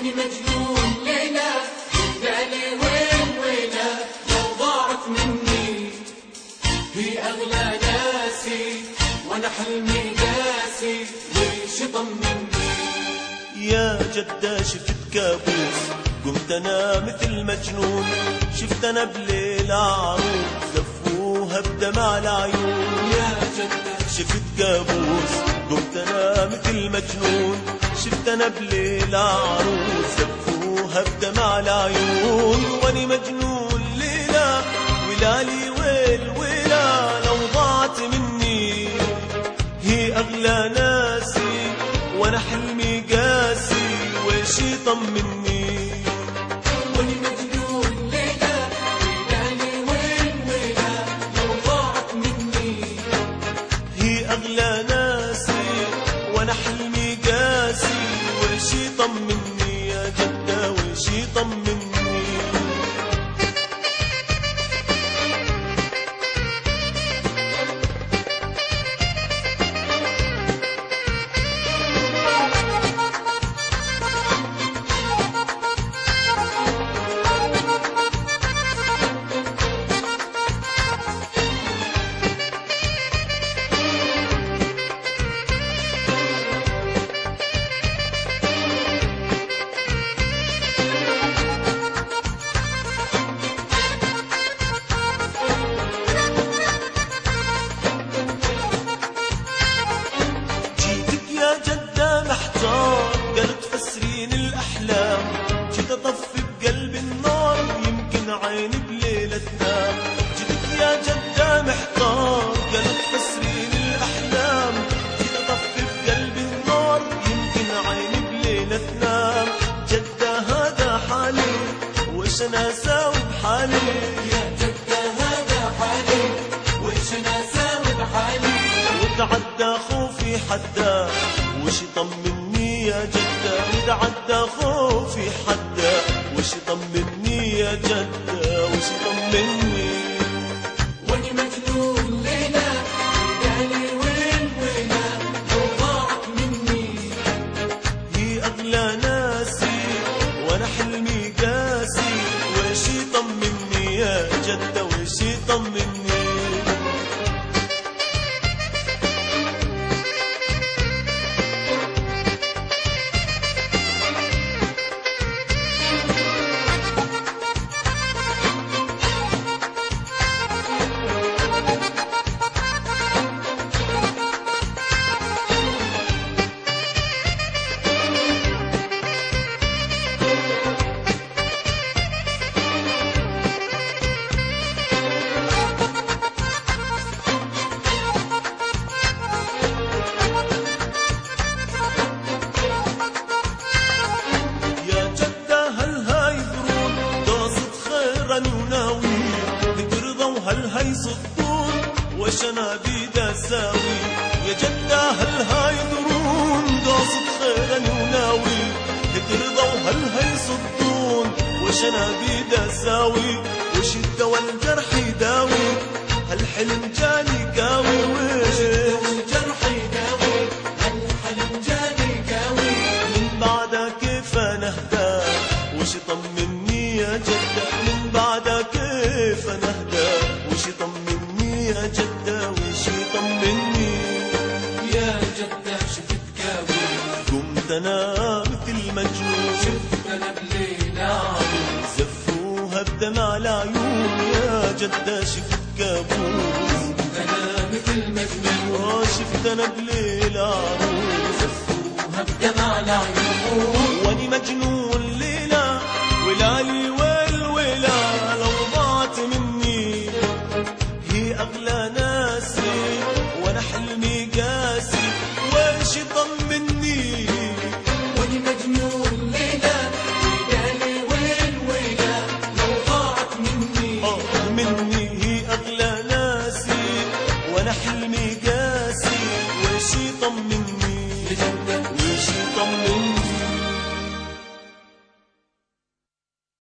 واني مجنون ليلى بالي وين وينه لو ضاعت مني هي أغلى ناسي وانا حلمي قاسي ليش يطمني. يا جدة شفت كابوس قمت انا مثل مجنون، شفت انا بليل عروس زفوها بدمع العيون. يا جدة شفت كابوس قمت انا مثل مجنون، شفت انا بليل عروس زفوها بدمع العيون. واني مجنون ليلى ولالي ويل ويلا لو ضاعت مني هي اغلى ناسي وانا حلمي قاسي ويش يطمني. واني مجنون ليلى بالي وين وينه لو ضاعت مني هي اغلى ناسي وانا حلمي قاسي ويش يطمني يا جدة ويش يطمني. قالت فسرين الأحلام جيت أطفي بقلبي النار يمكن عيني بليلة تنام. جيتك يا جدة محتار قالت فسرين الأحلام جيت أطفي بقلبي النار يمكن عيني بليلة تنام. جدة هذا حالي وإيش أنا أساوي بحالي. يا جدة هذا حالي وإيش أنا أساوي بحالي. وتعدى خوفي حدا وش يطمني يا جدة وتعدى خوفي حدا وش يطمني يا جدة وش يطمني. واني مجنون ليلى بالي وين وينه لو ضاعت مني هي أغلى ناسي وأنا حلمي قاسي وش يطمني يا جدة وش يطمني. هل هاي صدون وش انا بيد اساوي. يا جدة هل هاي درون قاصد خيرني وناوي ترضى وهل هاي صدون وش انا بيد اساوي. وش الدوا الجرح يداوي هالحلم جاني قاوي. وش الجرح يداوي هالحلم جاني قاوي. من بعدها كيف انا اهدى وش يطمني يا جدة من بعدها كيف انا اهدى وش يطمني يا جدة وش يطمني. يا جدة شفت كابوس قمت انا مثل مجنون شفت انا بليل عروس زفوها بدمع العيون. يا جدة شفت كابوس انا مثل مجنون شفت انا بليل عروس زفوها بدمع العيون. واني مجنون